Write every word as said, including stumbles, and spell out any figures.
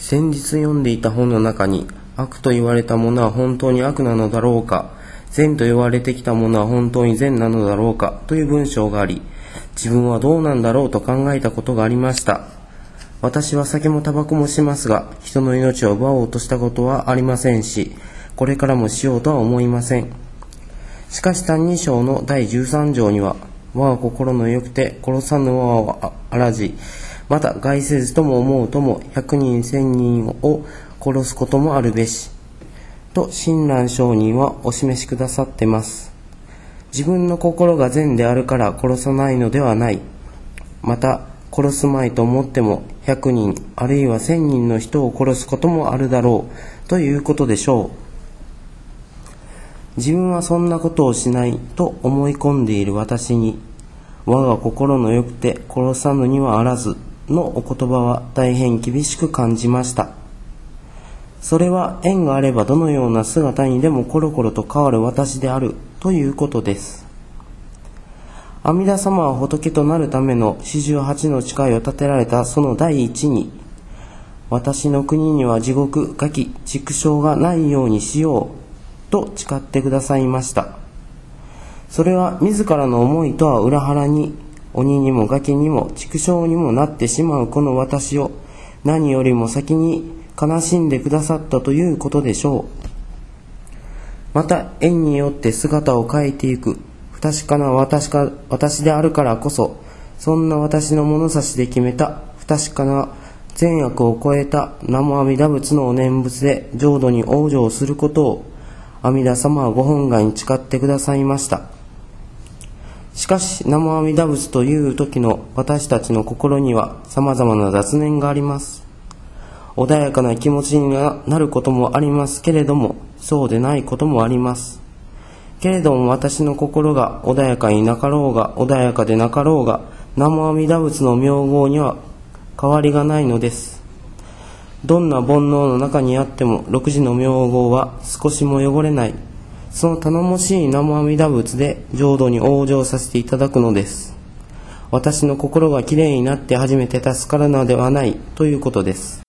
先日読んでいた本の中に、悪と言われたものは本当に悪なのだろうか、善と言われてきたものは本当に善なのだろうかという文章があり、自分はどうなんだろうと考えたことがありました。私は酒もタバコもしますが、人の命を奪おうとしたことはありませんし、これからもしようとは思いません。しかし歎異抄のだいじゅうさん条には、我が心のよくて殺さぬ我はあらじ、また害せずとも思うとも百人千人を殺すこともあるべし、と親鸞上人はお示しくださってます。自分の心が善であるから殺さないのではない。また殺すまいと思っても百人あるいは千人の人を殺すこともあるだろうということでしょう。自分はそんなことをしないと思い込んでいる私に、我が心のよくて殺さぬにはあらずのお言葉は大変厳しく感じました。それは縁があればどのような姿にでもコロコロと変わる私であるということです。阿弥陀様は仏となるための四十八の誓いを立てられたその第一に、私の国には地獄、餓鬼、畜生がないようにしようと誓ってくださいました。それは自らの思いとは裏腹に、鬼にも餓鬼にも畜生にもなってしまうこの私を何よりも先に悲しんでくださったということでしょう。また縁によって姿を変えていく不確かな 私, か私であるからこそ、そんな私の物差しで決めた不確かな善悪を超えた南無阿弥陀仏のお念仏で浄土に往生することを阿弥陀様はご本願に誓ってくださいました。しかし南無阿弥陀仏という時の私たちの心には様々な雑念があります。穏やかな気持ちになることもありますけれども、そうでないこともあります。けれども私の心が穏やかになかろうが穏やかでなかろうが、南無阿弥陀仏の名号には変わりがないのです。どんな煩悩の中にあっても六字の名号は少しも汚れない、その頼もしい南無阿弥陀仏で浄土に往生させていただくのです。私の心がきれいになって初めて助かるのではないということです。